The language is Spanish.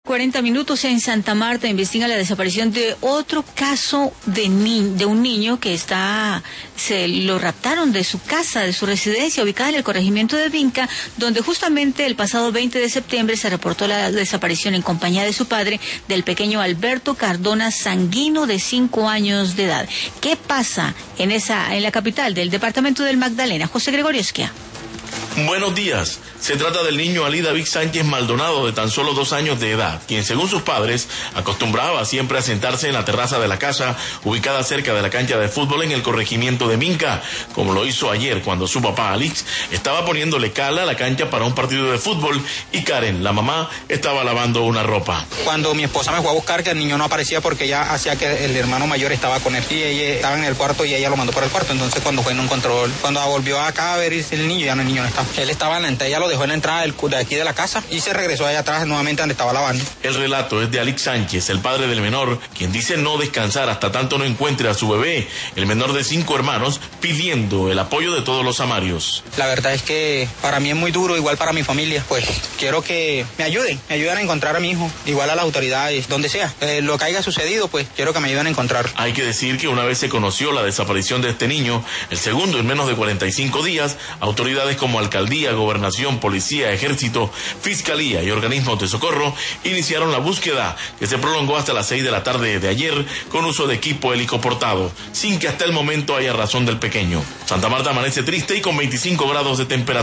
40 minutos en Santa Marta investiga la desaparición de otro caso de un niño que se lo raptaron de su casa, de su residencia ubicada en el corregimiento de Vinca, donde justamente el pasado 20 de septiembre se reportó la desaparición en compañía de su padre del pequeño Alberto Cardona Sanguino, de 5 años de edad. ¿Qué pasa en la capital del departamento del Magdalena? José Gregorio Esquia. Buenos días. Se trata del niño Ali David Sánchez Maldonado, de tan solo 2 años de edad, quien según sus padres acostumbraba siempre a sentarse en la terraza de la casa ubicada cerca de la cancha de fútbol en el corregimiento de Vinca, como lo hizo ayer cuando su papá Alix estaba poniéndole cal a la cancha para un partido de fútbol y Karen, la mamá, estaba lavando una ropa. Cuando mi esposa me fue a buscar, que el niño no aparecía porque ella hacía que el hermano mayor estaba con él y ella estaba en el cuarto y ella lo mandó por el cuarto. Entonces cuando fue no encontró, cuando volvió acá a ver el niño, el niño no estaba. Él estaba en la entrada, ella lo dejó en la entrada de aquí de la casa y se regresó allá atrás nuevamente donde estaba lavando. El relato es de Alix Sánchez, el padre del menor, quien dice no descansar hasta tanto no encuentre a su bebé, el menor de 5 hermanos, pidiendo el apoyo de todos los samarios. La verdad es que para mí es muy duro, igual para mi familia, pues quiero que me ayuden a encontrar a mi hijo, igual a las autoridades, donde sea, lo que haya sucedido, pues quiero que me ayuden a encontrar. Hay que decir que una vez se conoció la desaparición de este niño, el segundo en menos de 45 días, autoridades como alcaldía, gobernación, policía, ejército, fiscalía y organismos de socorro iniciaron la búsqueda, que se prolongó hasta las 6 de la tarde de ayer con uso de equipo helicoportado, sin que hasta el momento haya razón del pequeño. Santa Marta amanece triste y con 25 grados de temperatura.